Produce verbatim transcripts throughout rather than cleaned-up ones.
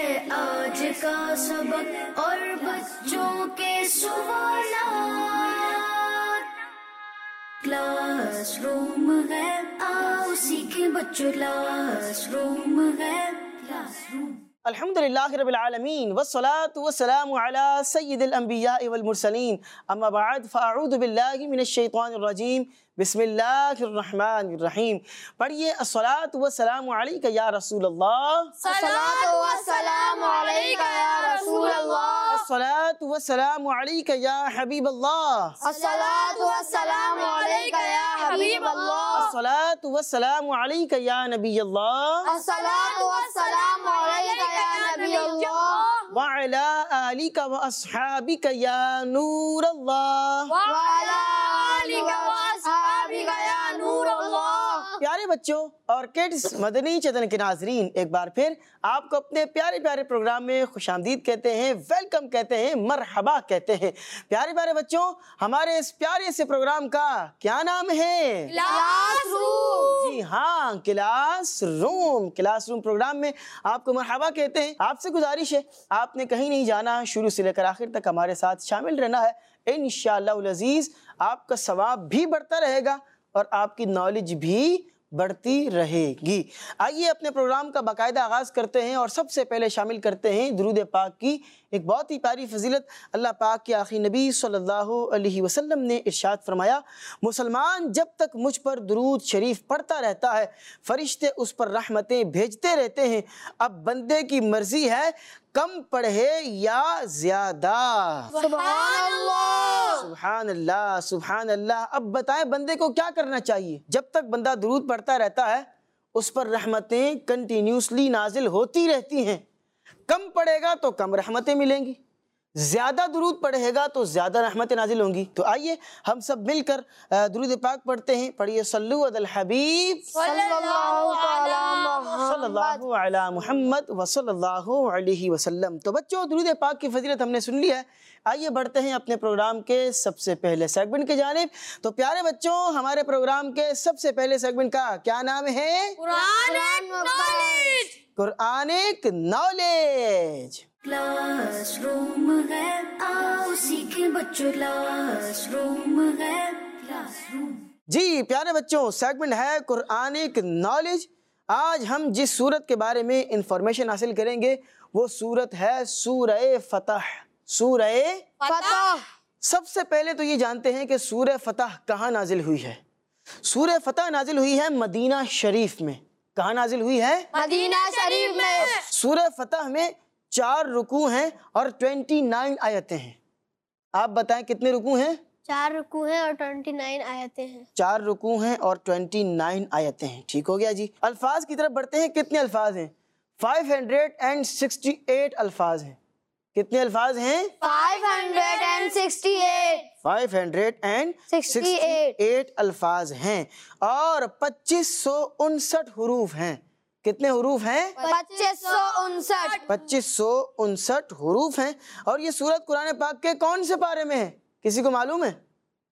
ہے آج کا سبق اور بچوں کے سوالات، کلاس روم ہے آؤ سیکھیں بچوں، کلاس روم ہے کلاس روم۔ الحمدللہ رب العالمین والصلاة والسلام علی سید الانبیاء والمرسلین، اما بعد فاعوذ باللہ من الشیطان الرجیم، بسم اللہ الرحمن الرحیم۔ پڑھیے الصلاة والسلام علیک یا رسول اللہ، الصلاة والسلام علیک یا رسول اللہ، الصلاة والسلام علیک یا حبیب اللہ، الصلاة والسلام علیک یا حبیب اللہ، الصلاة والسلام علیک یا نبی اللہ، الصلاة والسلام علیک یا نبی اللہ، وعلی آلک واصحابک یا نور اللہ، وعلی آلک واصحابک یا نور اللہ۔ پیارے بچوں اور کڈز مدنی چینل کے ناظرین، ایک بار پھر آپ کو اپنے پیارے پیارے پروگرام میں خوش آمدید کہتے ہیں، ویلکم کہتے ہیں، مرحبا کہتے ہیں۔ پیارے پیارے بچوں، ہمارے اس پیارے سے پروگرام کا کیا نام ہے؟ Class room. جی ہاں، classroom. Classroom programme میں آپ کو مرحبا کہتے ہیں۔ آپ سے گزارش ہے، آپ نے کہیں نہیں جانا، شروع سے لے کر آخر تک ہمارے ساتھ شامل رہنا ہے۔ انشاءاللہ العزیز آپ کا ثواب بھی بڑھتا رہے گا اور آپ کی نالج بھی بڑھتی رہے گی۔ آئیے اپنے پروگرام کا باقاعدہ آغاز کرتے ہیں اور سب سے پہلے شامل کرتے ہیں درود پاک کی ایک بہت ہی پیاری فضیلت۔ اللہ پاک کے آخری نبی صلی اللہ علیہ وسلم نے ارشاد فرمایا، مسلمان جب تک مجھ پر درود شریف پڑھتا رہتا ہے فرشتے اس پر رحمتیں بھیجتے رہتے ہیں۔ اب بندے کی مرضی ہے کم پڑھے یا زیادہ۔ سبحان اللہ، سبحان اللہ، سبحان اللہ۔ اب بتائیں بندے کو کیا کرنا چاہیے؟ جب تک بندہ درود پڑھتا رہتا ہے اس پر رحمتیں کنٹینیوسلی نازل ہوتی رہتی ہیں۔ کم پڑھے گا تو کم رحمتیں ملیں گی، زیادہ درود پڑھے گا تو زیادہ رحمتیں نازل ہوں گی۔ تو آئیے ہم سب مل کر درود پاک پڑھتے ہیں۔ پڑھیے صلو علی الحبیب صلی اللہ تعالی صلی اللہ علی محمد وصلی اللہ علیہ وسلم۔ تو بچوں درود پاک کی فضیلت ہم نے سن لی ہے، آئیے بڑھتے ہیں اپنے پروگرام کے سب سے پہلے سیگمنٹ کی جانب۔ تو پیارے بچوں، ہمارے پروگرام کے سب سے پہلے سیگمنٹ کا کیا نام ہے؟ Quran knowledge. Quranic knowledge. Classroom ہے آؤ سیکھیں بچوں، کلاس روم ہے کلاس روم۔ جی پیارے بچوں، سیگمنٹ ہے قرآنک نالج۔ آج ہم جس سورت کے بارے میں انفارمیشن حاصل کریں گے وہ سورت ہے سورہ فتح۔ سورہ فتح۔ سب سے پہلے تو یہ جانتے ہیں کہ سورہ فتح کہاں نازل ہوئی ہے؟ سورہ فتح نازل ہوئی ہے مدینہ شریف میں۔ کہاں نازل ہوئی ہے؟ مدینہ شریف میں۔ سورہ فتح میں چار رکوع ہیں اور ٹوینٹی نائن آیتیں ہیں۔ آپ بتائیں کتنے رکوع ہیں؟ چار رکوع ہیں اور ٹوینٹی نائن آیتیں ہیں۔ چار رکوع ہیں اور ٹوینٹی نائن آیتیں ہیں۔ ٹھیک ہو گیا جی۔ الفاظ کی طرف بڑھتے ہیں۔ کتنے الفاظ ہیں؟ Five hundred and sixty eight الفاظ ہیں۔ کتنے الفاظ ہیں؟ Five hundred and sixty eight. Five hundred and sixty eight الفاظ ہیں اور پچیس سو انسٹھ حروف ہیں۔ کتنے حروف ہیں؟ پچیس سو انسٹھ۔ پچیس سو انسٹھ حروف ہیں۔ اور یہ سورت قرآن پاک کے کون سے پارے میں ہے؟ کسی کو معلوم ہے؟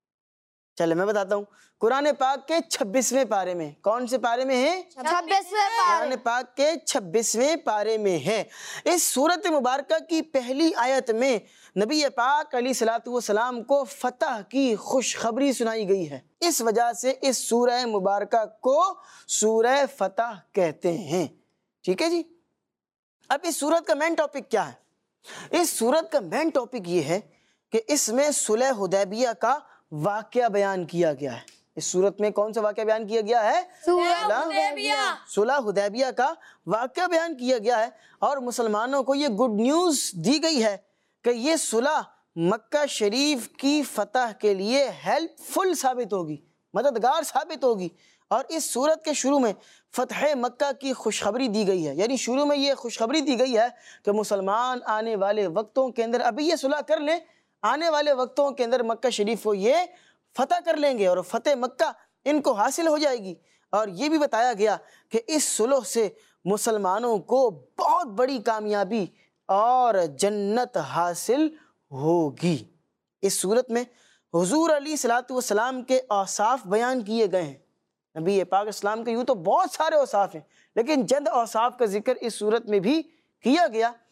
چلے میں بتاتا ہوں، قرآن پاک کے چھبیسویں پارے میں۔ کون سے پارے میں ہے؟ چھبیسویں پارے۔ قرآن پاک کے چھبیسویں پارے میں ہے۔ اس سورت مبارکہ کی پہلی آیت میں نبی پاک علیہ الصلوۃ والسلام کو فتح کی خوشخبری سنائی گئی ہے۔ اس وجہ سے اس سورہ مبارکہ کو سورہ فتح کہتے ہیں۔ ٹھیک ہے جی۔ اب اس سورت کا مین ٹاپک کیا ہے؟ اس سورت کا مین ٹاپک یہ ہے کہ اس میں صلح حدیبیہ کا واقعہ بیان کیا گیا ہے۔ اس سورت میں کون سا واقعہ بیان کیا گیا ہے؟ صلح حدیبیہ۔ صلح حدیبیہ کا واقعہ بیان کیا گیا ہے اور مسلمانوں کو یہ گڈ نیوز دی گئی ہے کہ یہ صلح مکہ شریف کی فتح کے لیے ہیلپ فل ثابت ہوگی، مددگار ثابت ہوگی۔ اور اس سورت کے شروع میں فتح مکہ کی خوشخبری دی گئی ہے، یعنی شروع میں یہ خوشخبری دی گئی ہے کہ مسلمان آنے والے وقتوں کے اندر، ابھی یہ صلح کر لیں، آنے والے وقتوں کے اندر مکہ شریف کو یہ فتح کر لیں گے اور فتح مکہ ان کو حاصل ہو جائے گی۔ اور یہ بھی بتایا گیا کہ اس صلح سے مسلمانوں کو بہت بڑی کامیابی اور جنت حاصل ہوگی۔ اس صورت میں حضور علیہ الصلوۃ والسلام کے اوصاف بیان کیے گئے ہیں۔ نبی پاک اسلام کے یوں تو بہت سارے اوصاف ہیں، لیکن چند اوصاف کا ذکر اس صورت میں بھی کیا گیا۔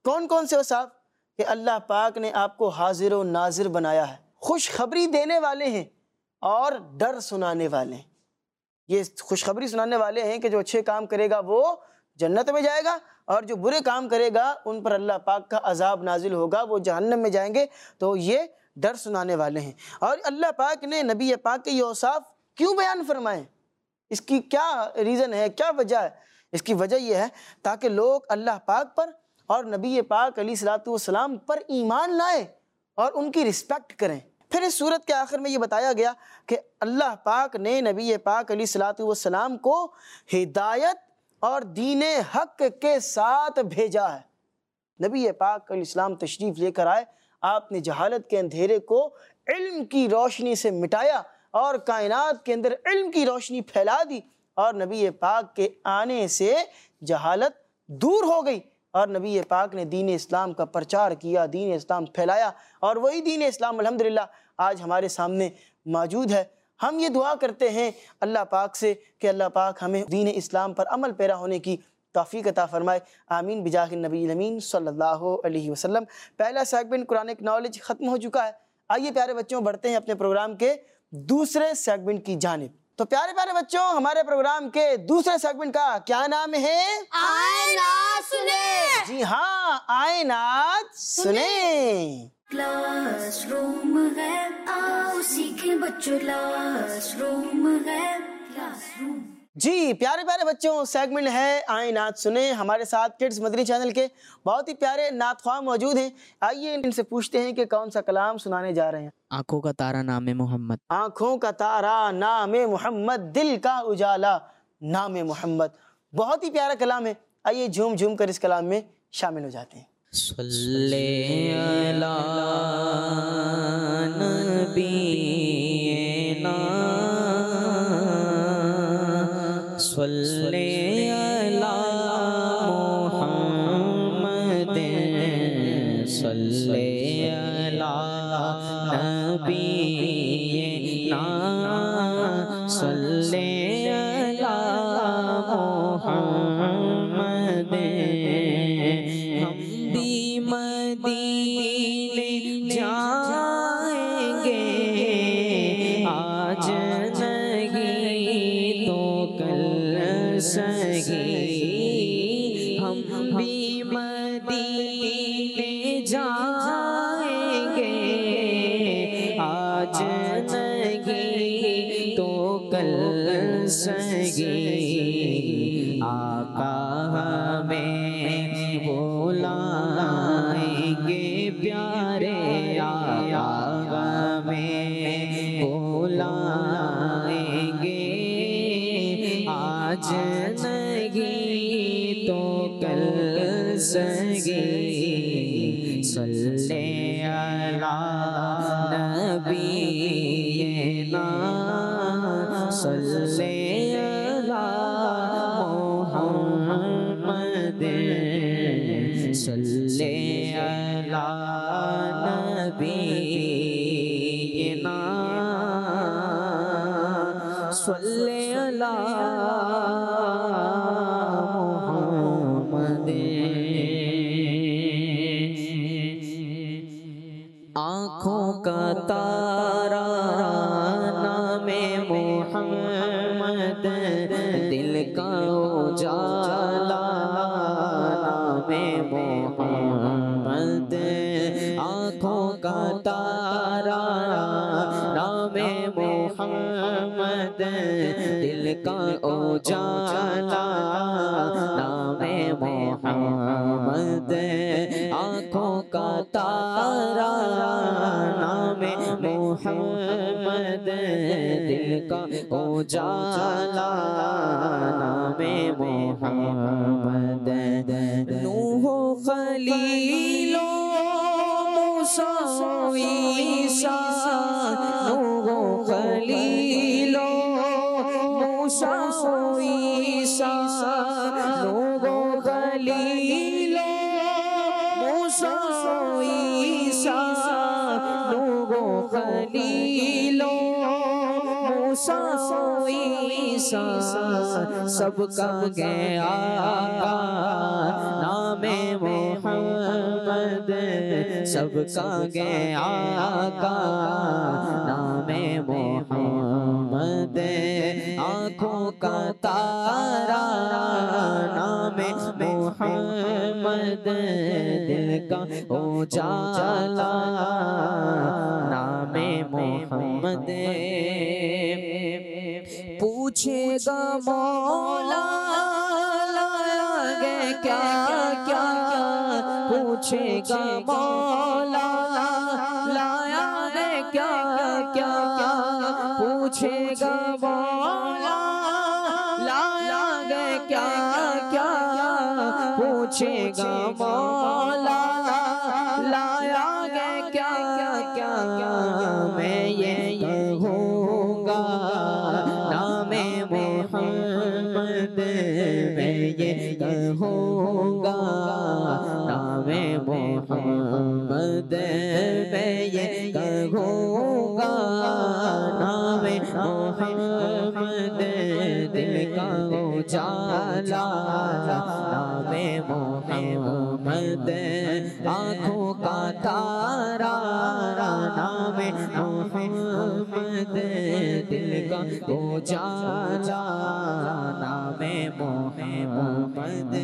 کون کون سے اوصاف؟ کہ اللہ پاک نے آپ کو حاضر و ناظر بنایا ہے، خوشخبری دینے والے ہیں اور ڈر سنانے والے ہیں۔ یہ خوشخبری سنانے والے ہیں کہ جو اچھے کام کرے گا وہ جنت میں جائے گا، اور جو برے کام کرے گا ان پر اللہ پاک کا عذاب نازل ہوگا، وہ جہنم میں جائیں گے۔ تو یہ ڈر سنانے والے ہیں۔ اور اللہ پاک نے نبی پاک کے یہ اوصاف کیوں بیان فرمائے؟ اس کی کیا ریزن ہے، کیا وجہ ہے؟ اس کی وجہ یہ ہے تاکہ لوگ اللہ پاک پر اور نبی پاک علیہ الصلوۃ والسلام پر ایمان لائیں اور ان کی رسپیکٹ کریں۔ پھر اس صورت کے آخر میں یہ بتایا گیا کہ اللہ پاک نے نبی پاک علیہ الصلوۃ والسلام کو ہدایت اور دین حق کے ساتھ بھیجا ہے۔ نبی پاک علیہ السلام تشریف لے کر آئے، آپ نے جہالت کے اندھیرے کو علم کی روشنی سے مٹایا اور کائنات کے اندر علم کی روشنی پھیلا دی، اور نبی پاک کے آنے سے جہالت دور ہو گئی، اور نبی پاک نے دین اسلام کا پرچار کیا، دین اسلام پھیلایا، اور وہی دین اسلام الحمدللہ آج ہمارے سامنے موجود ہے۔ ہم یہ دعا کرتے ہیں اللہ پاک سے کہ اللہ پاک ہمیں دین اسلام پر عمل پیرا ہونے کی توفیق عطا فرمائے، آمین بجاہ النبی الامین صلی اللہ علیہ وسلم۔ پہلا سیگمنٹ قرآن نالج ختم ہو چکا ہے۔ آئیے پیارے بچوں بڑھتے ہیں اپنے پروگرام کے دوسرے سیگمنٹ کی جانب۔ تو پیارے پیارے بچوں، ہمارے پروگرام کے دوسرے سیگمنٹ کا کیا نام ہے؟ آئے نعت سنیں۔ جی ہاں، آئے نعت سنیں۔ کلاس روم ہے، آؤ سیکھیں بچوں، کلاس روم ہے، کلاس روم۔ جی پیارے پیارے بچوں، سیگمنٹ ہے آئے نعت سنیں۔ ہمارے ساتھ کڈز مدنی چینل کے بہت ہی پیارے نعت خواہ موجود ہیں۔ آئیے ان سے پوچھتے ہیں کہ کون سا کلام سنانے جا رہے ہیں۔ آنکھوں کا تارا نام محمد۔ آنکھوں کا تارا نام محمد، دل کا اجالا نام محمد۔ بہت ہی پیارا کلام ہے، آئیے جھوم جھوم کر اس کلام میں شامل ہو جاتے ہیں۔ صلی علی نبینا صلی علی محمد صلی علی نبینا صلی علی محمد۔ ہم بھی مدینے جائیں گے، آج نہیں تو کل سہی۔ ہم بھی مدینے جائیں گے، آج نہیں تو کل سہی۔ آقا ہمیں بلائیں گے پیارے، آقا ہمیں بلائیں گے، آج نہیں تو کل سہی۔ صلی علی نبینا صلی علی محمد صلی علی نبینا صلی علی محمد۔ آنکھوں کا تارا نام محمد، دل کا اجالا نام محمد۔ آنکھوں کا تارا نام محمد، دل کا اجالا نام محمد۔ آنکھوں کا تارا نام محمد، دل کا اجالا نام محمد۔ نوح خلیل موسیٰ عیسیٰ، نوح خلیل موسیٰ عیسیٰ، نوح خلیل موسیٰ عیسیٰ، نوح خلیل موسیٰ عیسیٰ، سب کا گیا نام محمد سب کا گیا آقا نام محمد، آنکھوں کا تارا نام محمد، دل کا اجالا نام محمد۔ پوچھے گا مولا لایا گے کیا کیا، پوچھے گا مولا لایا گے کیا کیا، پوچھے گا مولا لایا گے کیا کیا، پوچھے گا مولا لایا گے کیا کیا، میں یہ کہوں گا نام محمد، میں یہ کہوں گا نام محمد، میں یہ کہوں گا نام محمد، دل کا اجالا نام محمد، آنکھوں کا تارا نام محمد، دل کا اجالا نام محمد۔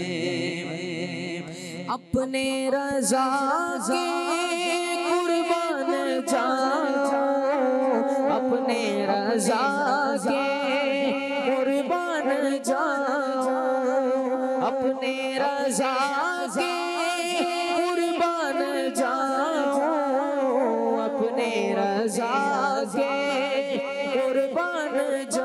اپنے رضا کے قربان جاؤ، اپنے رضا کے قربان جاؤ، اپنے رضا کے قربان جاؤ، اپنے رضا کے قربان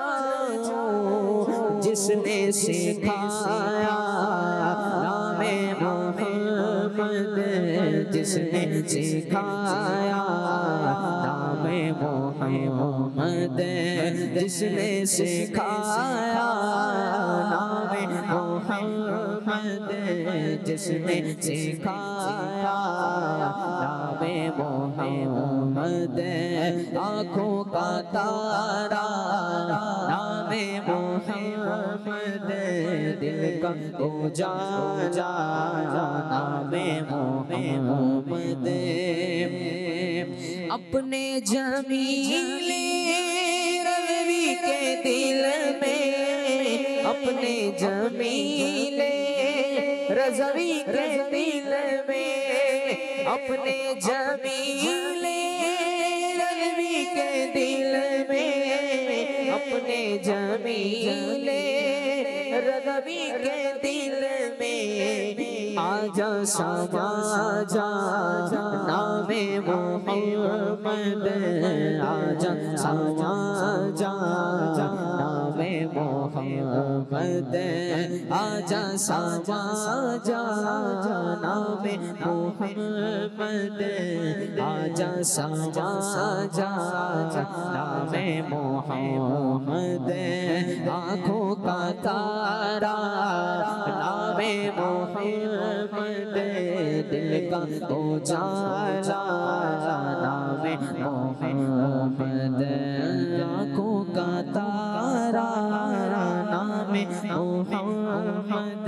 جاؤ، جس نے سکھایا نام محمد، جس نے سکھایا نام محمد، جس نے سکھایا نام محمد، جس نے سکھایا نام محمد، آنکھوں کا تارا نام محمد، دل کا اجالا نام محمد۔ اپنے جمیل رضوی کے دل میں، اپنے جمیل رضوی کے دل میں، اپنے جمیل رضوی کے دل میں، اپنے جمیل رضوی کے دل میں، آجا سما جا نام محمد، آجا سما جا نام محمد، آجا سما جا نام محمد، آجا سما جا نام محمد، آنکھوں کا تارا نام محمد، دل کا اجالا نام محمد، آنکھوں کا تارا نام محمد،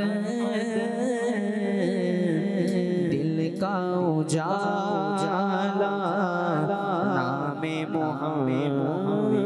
دل کا اجالا نام محمد۔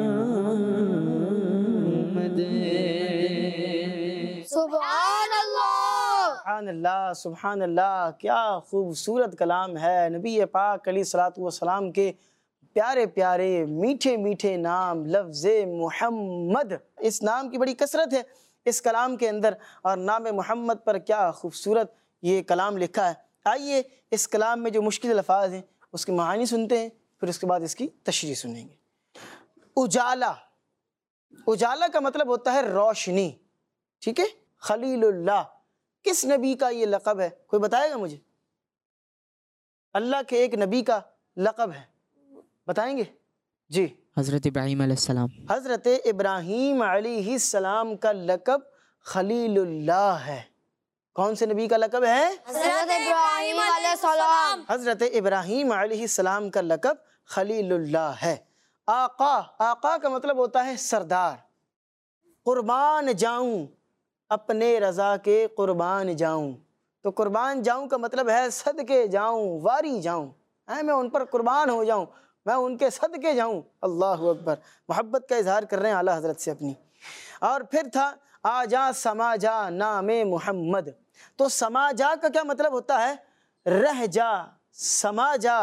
سبحان اللہ، سبحان اللہ، سبحان اللہ، کیا خوبصورت کلام ہے نبی پاک علیہ الصلوۃ والسلام کے پیارے پیارے میٹھے میٹھے نام لفظ محمد۔ اس نام کی بڑی کثرت ہے اس کلام کے اندر، اور نام محمد پر کیا خوبصورت یہ کلام لکھا ہے۔ آئیے اس کلام میں جو مشکل الفاظ ہیں اس کے معانی سنتے ہیں، پھر اس کے بعد اس کی تشریح سنیں گے۔ اجالا، اجالا کا مطلب ہوتا ہے روشنی، ٹھیک ہے۔ خلیل اللہ کس نبی کا یہ لقب ہے؟ کوئی بتائے گا مجھے؟ اللہ کے ایک نبی کا لقب ہے، بتائیں گے؟ جی، حضرت ابراہیم علیہ السلام۔ حضرت ابراہیم علیہ السلام کا لقب خلیل اللہ ہے۔ کون سے نبی کا لقب ہے؟ حضرت ابراہیم علیہ السلام۔ حضرت ابراہیم علیہ السلام کا لقب خلیل اللہ ہے۔ آقا، آقا کا مطلب ہوتا ہے سردار۔ قربان جاؤں، اپنے رضا کے قربان جاؤں، تو قربان جاؤں کا مطلب ہے صدقے جاؤں، واری جاؤں، اے میں ان پر قربان ہو جاؤں، میں ان کے صدقے جاؤں۔ اللہ اکبر، محبت کا اظہار کر رہے ہیں اعلیٰ حضرت سے اپنی۔ اور پھر تھا آ جا سما جا نام محمد۔ تو سما جا کا کیا مطلب ہوتا ہے؟ رہ جا، سما جا،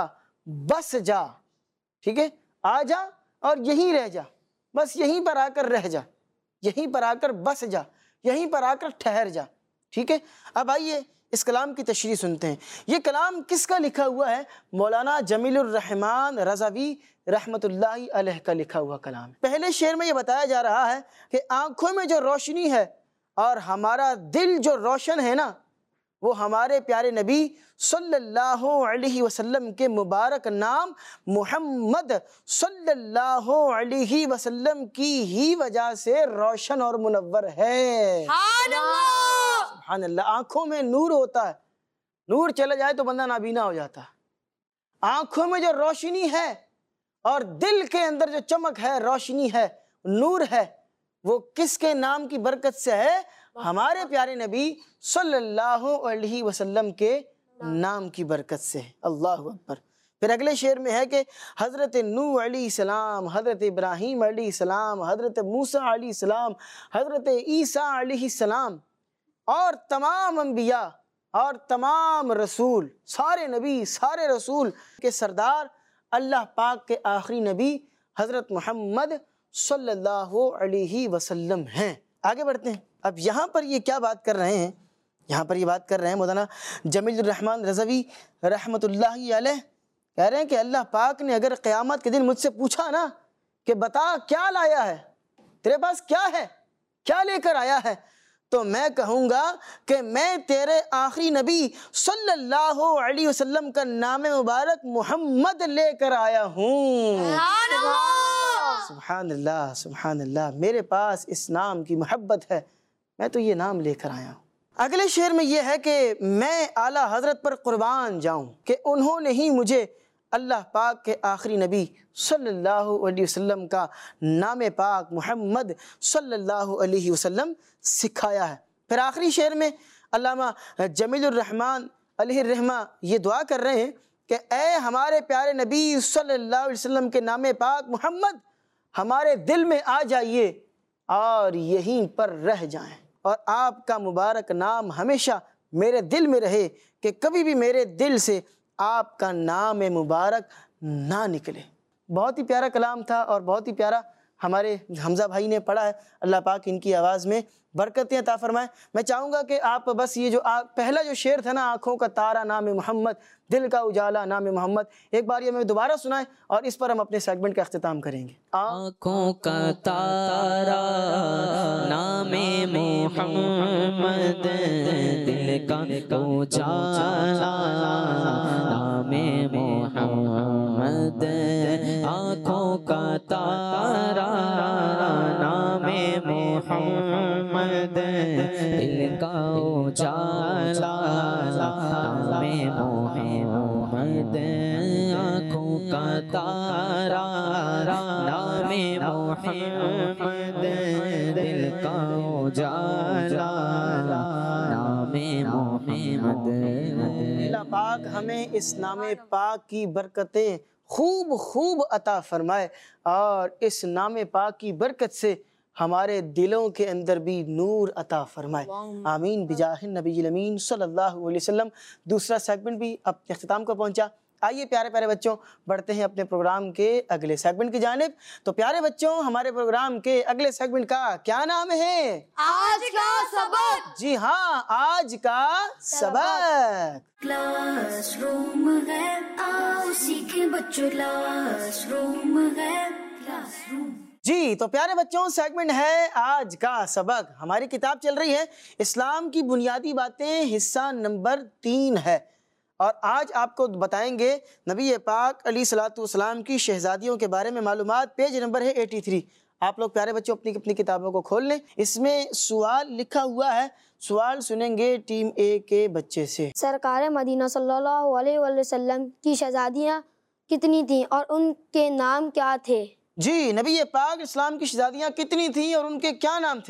بس جا، ٹھیک ہے؟ آ جا اور یہیں رہ جا، بس یہیں پر آ کر رہ جا، یہیں پر آ کر بس جا، یہیں پر آ کر ٹھہر جا، ٹھیک ہے؟ اب آئیے اس کلام کی تشریح سنتے ہیں۔ یہ کلام کس کا لکھا ہوا ہے؟ مولانا جمیل الرحمن رضوی رحمۃ اللہ علیہ کا لکھا ہوا کلام ہے۔ پہلے شعر میں یہ بتایا جا رہا ہے کہ آنکھوں میں جو روشنی ہے اور ہمارا دل جو روشن ہے نا، وہ ہمارے پیارے نبی صلی اللہ علیہ وسلم کے مبارک نام محمد صلی اللہ علیہ وسلم کی ہی وجہ سے روشن اور منور ہے۔ سبحان اللہ، سبحان اللہ۔ آنکھوں میں نور ہوتا ہے، نور چلا جائے تو بندہ نابینا ہو جاتا ہے۔ آنکھوں میں جو روشنی ہے اور دل کے اندر جو چمک ہے، روشنی ہے، نور ہے، وہ کس کے نام کی برکت سے ہے؟ ہمارے پیارے نبی صلی اللہ علیہ وسلم کے نام کی برکت سے۔ اللہ اکبر۔ پھر اگلے شعر میں ہے کہ حضرت نوح علیہ السلام، حضرت ابراہیم علیہ السلام، حضرت موسیٰ علیہ السلام، حضرت عیسیٰ علیہ السلام اور تمام انبیاء اور تمام رسول، سارے نبی، سارے رسول کے سردار اللہ پاک کے آخری نبی حضرت محمد صلی اللہ علیہ وسلم ہیں۔ آگے بڑھتے ہیں۔ اب یہاں پر یہ کیا بات کر رہے ہیں؟ یہاں پر یہ بات کر رہے ہیں مولانا جمیل الرحمن رضوی رحمۃ اللہ علیہ، کہہ رہے ہیں کہ اللہ پاک نے اگر قیامت کے دن مجھ سے پوچھا نا کہ بتا کیا لایا ہے، تیرے پاس کیا ہے، کیا لے کر آیا ہے، تو میں کہوں گا کہ میں تیرے آخری نبی صلی اللہ علیہ وسلم کا نام مبارک محمد لے کر آیا ہوں۔ سبحان اللہ، سبحان اللہ، سبحان اللہ، میرے پاس اس نام کی محبت ہے، میں تو یہ نام لے کر آیا ہوں۔ اگلے شعر میں یہ ہے کہ میں اعلیٰ حضرت پر قربان جاؤں کہ انہوں نے ہی مجھے اللہ پاک کے آخری نبی صلی اللہ علیہ وسلم کا نام پاک محمد صلی اللہ علیہ وسلم سکھایا ہے۔ پھر آخری شعر میں علامہ جمیل الرحمن علیہ الرحمہ یہ دعا کر رہے ہیں کہ اے ہمارے پیارے نبی صلی اللہ علیہ وسلم کے نام پاک محمد، ہمارے دل میں آ جائیے اور یہیں پر رہ جائیں، اور آپ کا مبارک نام ہمیشہ میرے دل میں رہے کہ کبھی بھی میرے دل سے آپ کا نام مبارک نہ نکلے۔ بہت ہی پیارا کلام تھا اور بہت ہی پیارا ہمارے حمزہ بھائی نے پڑھا ہے۔ اللہ پاک ان کی آواز میں برکتیں عطا فرمائے۔ میں چاہوں گا کہ آپ بس یہ جو پہلا جو شعر تھا نا، آنکھوں کا تارا نام محمد، دل کا اجالا نام محمد، ایک بار یہ میں دوبارہ سنائیں اور اس پر ہم اپنے سیگمنٹ کا اختتام کریں گے۔ آنکھوں کا تارا نام محمد، دل کا اجالا نام محمد، آنکھوں کا تارا نام محمد، دل کا اجالا نام محمد، آنکھوں کا تارا نام محمد، دل کا اجالا نام محمد۔ اللہ پاک ہمیں اس نام پاک کی برکتیں خوب خوب عطا فرمائے اور اس نام پاک کی برکت سے ہمارے دلوں کے اندر بھی نور عطا فرمائے، آمین بجاہ النبی الامین صلی اللہ علیہ وسلم۔ دوسرا سیگمنٹ بھی اپنے اختتام کو پہنچا۔ آئیے پیارے پیارے بچوں بڑھتے ہیں اپنے پروگرام کے اگلے سیگمنٹ کی جانب۔ تو پیارے بچوں، ہمارے پروگرام کے اگلے سیگمنٹ کا کیا نام ہے؟ آج کا سبق۔ جی ہاں، آج کا سبق۔ کلاس روم ہے، آؤ سیکھیں بچوں، کلاس روم ہے، کلاس روم۔ جی تو پیارے بچوں، سیگمنٹ ہے آج کا سبق۔ ہماری کتاب چل رہی ہے اسلام کی بنیادی باتیں، حصہ نمبر تین ہے، اور آج آپ کو بتائیں گے نبی پاک علیہ الصلوۃ والسلام کی شہزادیوں کے بارے میں معلومات۔ پیج نمبر ہے اٹھاسی۔ آپ لوگ پیارے بچوں اپنی اپنی کتابوں کو کھول لیں۔ اس میں سوال لکھا ہوا ہے، سوال سنیں گے ٹیم اے کے بچے سے۔ سرکار مدینہ صلی اللہ علیہ وآلہ وسلم کی شہزادیاں کتنی تھیں اور ان کے نام کیا تھے؟ جی، نبی پاک اسلام کی شہزادیاں کتنی تھیں اور ان کے کیا نام تھے؟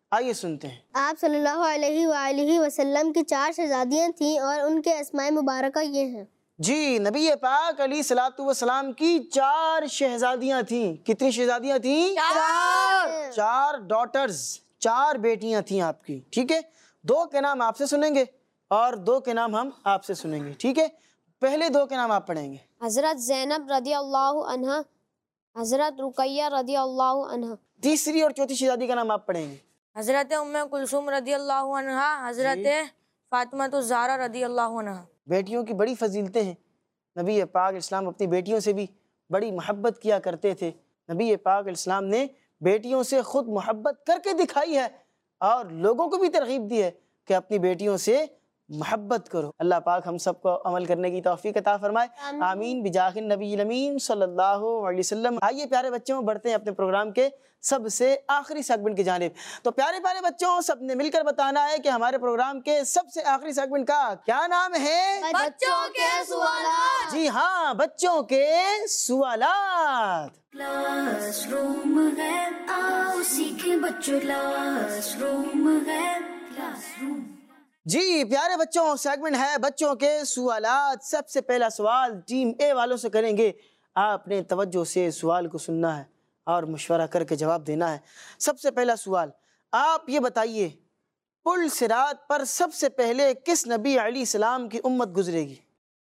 آئیے سنتے ہیں۔ آپ صلی اللہ علیہ وآلہ وسلم کی چار شہزادیاں تھیں اور ان کے اسماء مبارکہ یہ ہیں۔ جی، نبی پاک علیہ الصلوۃ والسلام کی چار شہزادیاں تھیں۔ کتنی شہزادیاں تھیں؟ چار۔ چار ڈاٹرز، چار بیٹیاں تھیں آپ کی، ٹھیک ہے۔ دو کے نام آپ سے سنیں گے اور دو کے نام ہم آپ سے سنیں گے، ٹھیک ہے۔ پہلے دو کے نام آپ پڑھیں گے۔ حضرت زینب رضی اللہ عنہ، حضرت رقیہ رضی اللہ عنہ۔ تیسری اور چوتھی شہزادی کا نام آپ پڑھیں گے۔ حضرت ام کلثوم رضی اللہ عنہ، حضرت فاطمہ الزہرا رضی اللہ عنہ۔ بیٹیوں کی بڑی فضیلتیں ہیں۔ نبی پاک اسلام اپنی بیٹیوں سے بھی بڑی محبت کیا کرتے تھے۔ نبی پاک اسلام نے بیٹیوں سے خود محبت کر کے دکھائی ہے اور لوگوں کو بھی ترغیب دی ہے کہ اپنی بیٹیوں سے محبت کرو۔ اللہ پاک ہم سب کو عمل کرنے کی توفیق عطا فرمائے، آمین بجاہ النبی الامین صلی اللہ علیہ وسلم۔ آئیے پیارے بچوں، بڑھتے ہیں اپنے پروگرام کے سب سے آخری سیگمنٹ کی جانب۔ تو پیارے پیارے بچوں، سب نے مل کر بتانا ہے کہ ہمارے پروگرام کے سب سے آخری سیگمنٹ کا کیا نام ہے؟ بچوں کے سوالات۔ جی ہاں، بچوں کے سوالات۔ کلاس روم ہے، آؤ سیکھیں بچوں، کلاس روم ہے، کلاس روم۔ جی پیارے بچوں، سیگمنٹ ہے بچوں کے سوالات۔ سب سے پہلا سوال ٹیم اے والوں سے کریں گے۔ آپ نے توجہ سے سوال کو سننا ہے اور مشورہ کر کے جواب دینا ہے۔ سب سے پہلا سوال، آپ یہ بتائیے پل صراط پر سب سے پہلے کس نبی علیہ السلام کی امت گزرے گی؟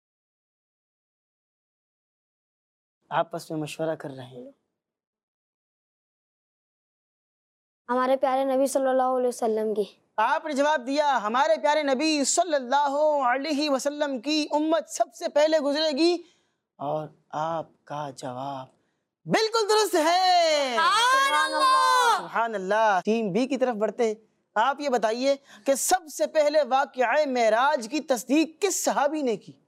آپس میں مشورہ کر رہے ہیں۔ ہمارے پیارے نبی صلی اللہ علیہ وسلم کی۔ آپ نے جواب دیا ہمارے پیارے نبی صلی اللہ علیہ وسلم کی امت سب سے پہلے گزرے گی، اور آپ کا جواب بالکل درست ہے۔ سبحان اللہ۔ سبحان اللہ۔ ٹیم بی کی طرف بڑھتے ہیں۔ آپ یہ بتائیے کہ سب سے پہلے واقعہ معراج کی تصدیق کس صحابی نے کی؟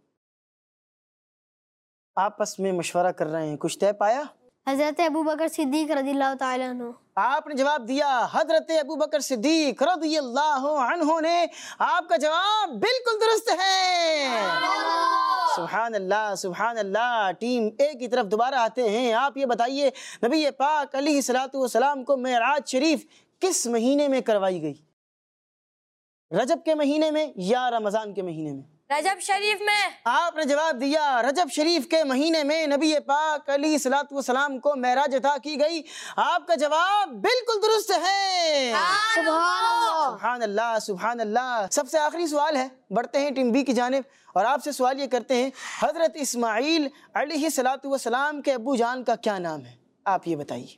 آپس میں مشورہ کر رہے ہیں، کچھ طے پایا؟ حضرت ابو بکر صدیق رضی اللہ تعالیٰ عنہ۔ آپ نے جواب دیا حضرت ابو بکر صدیق رضی اللہ عنہ نے۔ آپ کا جواب بالکل درست ہے۔ سبحان اللہ، سبحان اللہ۔ ٹیم اے کی طرف دوبارہ آتے ہیں۔ آپ یہ بتائیے نبی پاک علیہ الصلوۃ والسلام کو معراج شریف کس مہینے میں کروائی گئی؟ رجب کے مہینے میں یا رمضان کے مہینے میں؟ رجب شریف میں۔ آپ نے جواب دیا رجب شریف کے مہینے میں نبی پاک علیہ الصلوۃ والسلام کو معراج عطا کی گئی۔ آپ کا جواب بالکل درست ہے۔ سبحان اللہ۔ سبحان اللہ، سبحان اللہ۔ سب سے آخری سوال ہے، بڑھتے ہیں ٹیم بی کی جانب اور آپ سے سوال یہ کرتے ہیں حضرت اسماعیل علیہ الصلوۃ والسلام کے ابو جان کا کیا نام ہے؟ آپ یہ بتائیے۔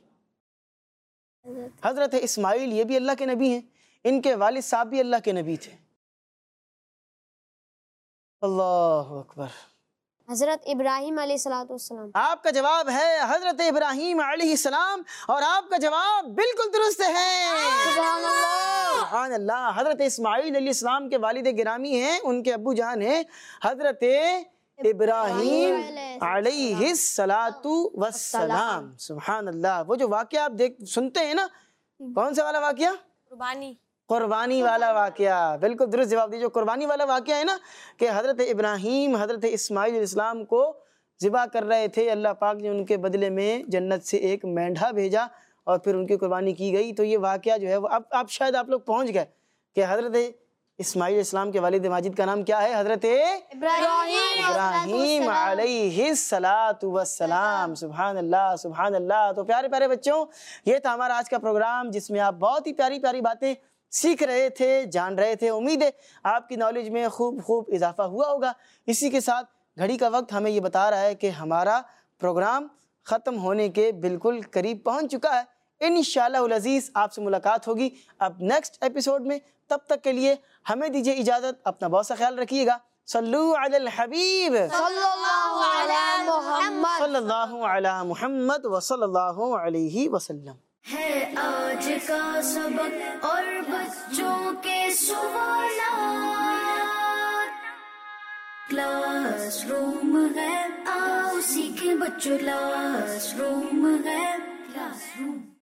حضرت اسماعیل یہ بھی اللہ کے نبی ہیں، ان کے والد صاحب بھی اللہ کے نبی تھے۔ اللہ اکبر۔ حضرت ابراہیم علیہ الصلوۃ والسلام۔ آپ کا جواب ہے حضرت ابراہیم علیہ السلام، اور آپ کا جواب بالکل درست ہے۔ سبحان اللہ۔ سبحان اللہ۔ حضرت اسماعیل علیہ السلام کے والد گرامی ہیں، ان کے ابو جان ہیں حضرت ابراہیم علیہ الصلوۃ والسلام۔ سبحان اللہ۔ وہ جو واقعہ آپ دیکھ سنتے ہیں نا، کون سے والا واقعہ؟ قربانی۔ قربانی والا واقعہ، بالکل درست جواب دیجیے۔ قربانی والا واقعہ ہے نا کہ حضرت ابراہیم حضرت اسماعیل علیہ السلام کو ذبح کر رہے تھے، اللہ پاک نے ان کے بدلے میں جنت سے ایک مینڈھا بھیجا اور پھر ان کی قربانی کی گئی۔ تو یہ واقعہ جو ہے وہ اب آپ شاید آپ لوگ پہنچ گئے کہ حضرت اسماعیل علیہ السلام کے والد ماجد کا نام کیا ہے؟ حضرت ابراہیم علیہ الصلوۃ والسلام۔ سبحان اللہ، سبحان اللہ۔ تو پیارے پیارے بچوں، یہ تھا ہمارا آج کا پروگرام جس میں آپ بہت ہی پیاری پیاری باتیں سیکھ رہے تھے، جان رہے تھے۔ امید ہے آپ کی نالج میں خوب خوب اضافہ ہوا ہوگا۔ اسی کے ساتھ گھڑی کا وقت ہمیں یہ بتا رہا ہے کہ ہمارا پروگرام ختم ہونے کے بالکل قریب پہنچ چکا ہے۔ انشاءاللہ العزیز آپ سے ملاقات ہوگی اب نیکسٹ ایپیسوڈ میں۔ تب تک کے لیے ہمیں دیجیے اجازت، اپنا بہت سا خیال رکھیے گا۔ صلو علی الحبیب صلی اللہ علی محمد۔ صلی اللہ علی محمد وصلی اللہ علیہ وسلم۔ ہے آج کا سبق اور بچوں کے سوالات، کلاس روم ہے، آؤ سیکھیں بچوں، کلاس روم ہے، کلاس روم۔